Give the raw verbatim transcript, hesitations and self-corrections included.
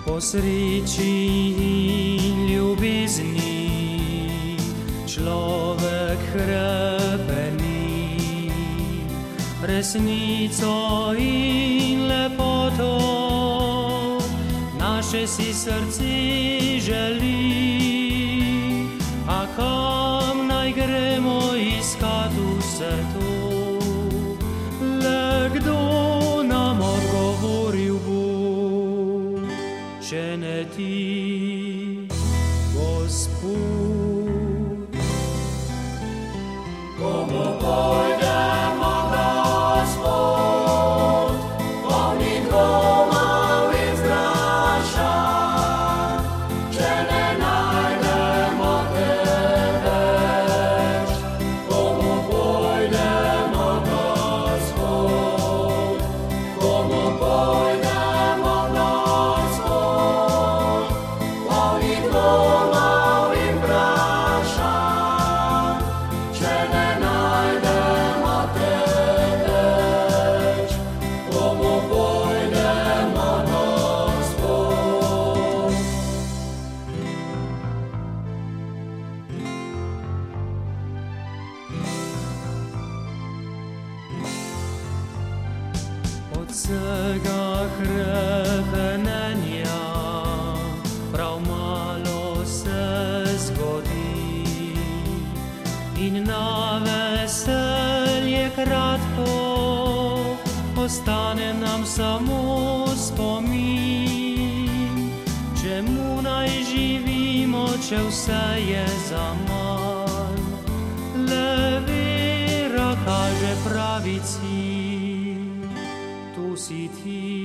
Posriči in ljubezni človek hrepeni, resnico in lepoto naše si srce želi. A kam naj gremo iskat vse to? Le kdo nam odgovoril bo, če ne ti, Gospod? Komu pojdemo, Gospod, polni dvomov in vprašanj, če ne najdemo te več? Komu pojdemo, Gospod, komu pojdemo, Gospod, polni dvomov in vprašanj, če ne najdemo te več? Komu pojdemo, Gospod? Od vsega hrepenenja prav malo se zgodi in na veselje kratko ostane nam samo spomin. Čemu naj živimo, če vse je zaman? Le vera kaže pravi cilj, tu si ti.